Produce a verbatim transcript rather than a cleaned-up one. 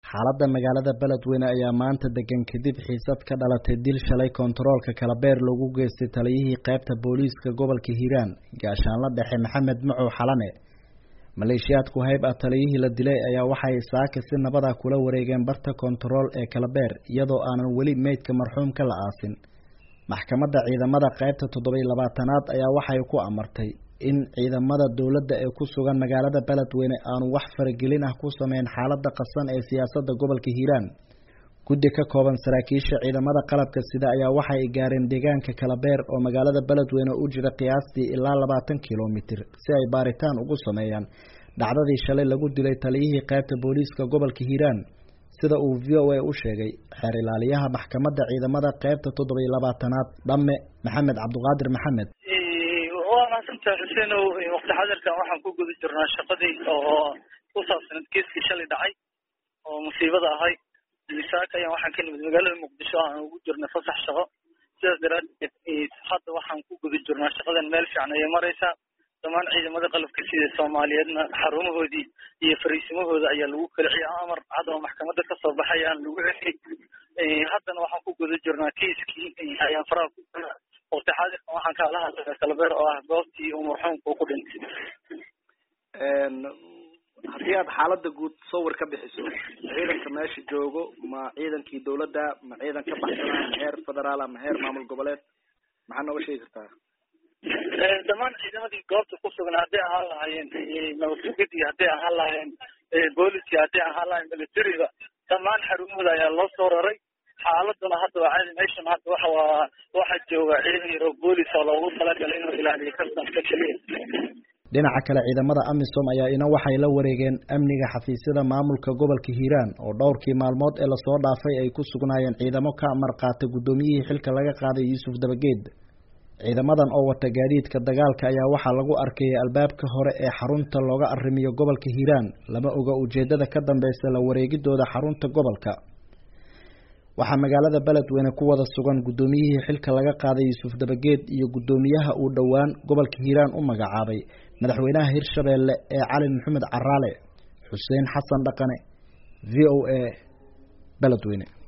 xaaladda magaalada Beledweyne ayaa maanta degan kadib xiisad ka dhalatay dil shalay kontaroolka kala beer lagu geystay taliyihii qaybta booliiska gobolka Hiiraan gaashaanle dhexe Maxamed Macow Xalane maleeshiyaadku hayb ah taliyihii la dilay ayaa waxay saaka si nabad ah kula wareegeen barta kontarool ee kala beer iyadoo aanan weli meydka marxuumka la aasin maxkamadda ciidamada qaybta toddoba iyo labaatanaad ayaa waxay ku amartay in ciidamada dawladda ee ku sugan magaalada Beledweyne aanu wax faragelin ah ku sameyn xaaladda qasan ee siyaasadda gobolka Hiiraan guddi ka kooban saraakiisha ciidamada qalabka sida ayaa waxay gaareen deegaanka kala beer oo magaalada Beledweyne u jira qiyaastii ilaa labaatan kiiloomitir si ay baaritaan ugu sameeyaan dhacdadii shalay lagu dilay taliyihii qaybta booliiska gobolka Hiiraan sida uu V O A u sheegay xeer ilaaliyaha maxkamadda ciidamada qaybta toddoba iyo labaatanaad Dhamme Maxamed Cabduqaadir Maxamed inta xuseen oo waqti xadirkan waxaan ku guda jirnaa shaqadii oo ku saabsan kiiskii shalay dhacay oo musiibada ahay misaaka ayaan waxaan ka nimid magaalada Muqdisho aan ugu jirnay fasax shaqo sidaas daraadeed hadda waxaan ku guda jirnaa shaqadan meel fiican ay maraysaa dhammaan ciidamada qalabka sida Soomaaliyeedna xarumahoodii iyo fariisimahooda ayaa lagu kala ciyay amar cad oo maxkamadda ka soo baxay aan lagu celiyay haddana waxaan ku guda jirnaa kiiskii ayaan faraa ku waqti xadirkan waxaan ka hadlayaa kala beer oo ah goobtii uu marxuumku ku dhintay een haddii aad xaaladda guud sawir ka bixiso ciidanka meesha joogo ma ciidankii dawladda ma ciidan ka baxsanaa ma heer federaal ama heer maamul goboleed maxaa nooga sheegi kartaa dhammaan ciidamadii goobta ku sugan hadday ahaan lahaayeen nabadgudii hadday ahaan lahaayeen booliska hadday ahaan lahaayeen militariga dhammaan xarumahooda ayaa loo soo raray xaaladuna hadda waa caadi meeshan hadda waxa waa waxa jooga ciidan yar oo boolis oo loogu talagalay inuu ilaaliyo kastamka kaliya dhinaca kale ciidamada Amisom ayaa ina waxay la wareegeen amniga xafiisyada maamulka gobolka Hiiraan oo dhowrkii maalmood ee la soo dhaafay ay ku sugnaayeen ciidamo ka amar qaata gudoomiyihii xilka laga qaaday Yuusuf Dabageed ciidamadan oo wata gaadiidka dagaalka ayaa waxa lagu arkay albaabka hore ee xarunta looga arrimiyo gobolka Hiiraan lama oga ujeedada ka dambaysa la wareegidooda xarunta gobolka waxaa magaalada Beledweyne ku wada sugan gudoomiyihii xilka laga qaaday Yuusuf Dabageed iyo gudoomiyaha uu dhawaan gobolka Hiiraan u magacaabay madaxweynaha Hirshabeelle ee Cali Maxamed Caraale Xuseen Xasan Dhaqane V O A Beledweyne.